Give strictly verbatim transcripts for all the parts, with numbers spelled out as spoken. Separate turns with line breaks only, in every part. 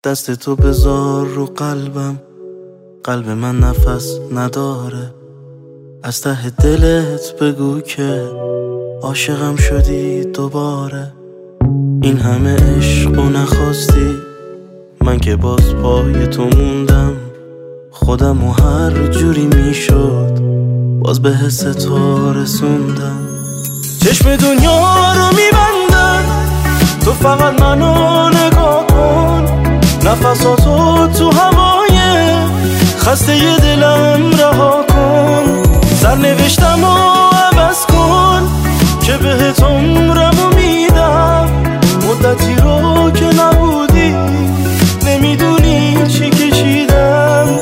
دست تو بذار رو قلبم، قلب من نفس نداره. از ته دلت بگو که عاشقم شدی دوباره. این همه عشق و نخواستی، من که باز پای تو موندم. خودم و هر جوری میشد باز به حس تو رسوندم. چشم دنیا رو میبندم، تو فقط منو نگاه کن. نفساتو تو هوای خسته ی دلم رها کن. سرنوشتم رو عوض کن که بهت عمرمو میدم. مدتی رو که نبودی نمیدونی چی کشیدم.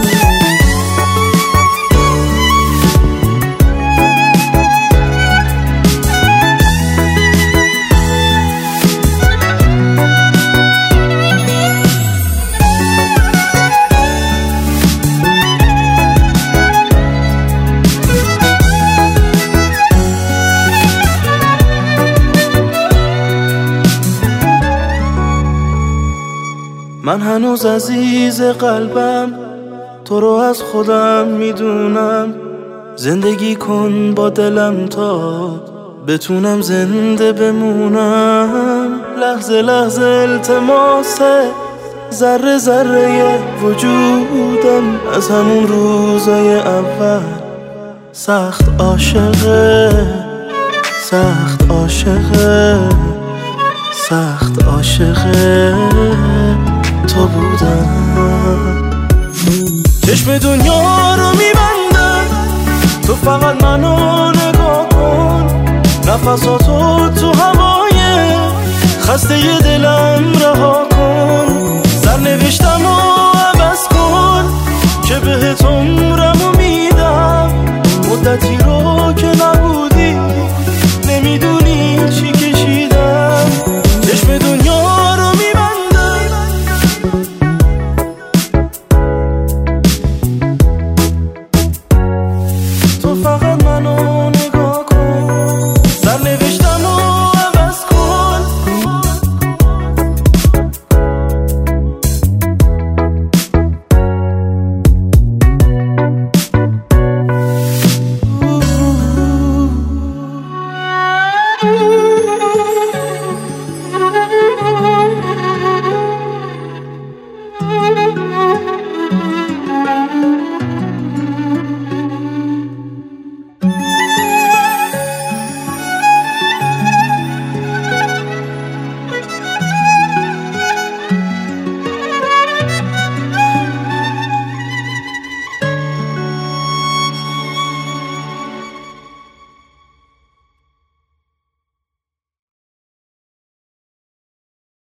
من هنوز عزیز قلبم، تو رو از خودم میدونم. زندگی کن با دلم تا بتونم زنده بمونم. لحظه لحظه التماسه، ذره ذره وجودم. از همون روزای اول سخت عاشقه، سخت عاشقه، سخت عاشقه.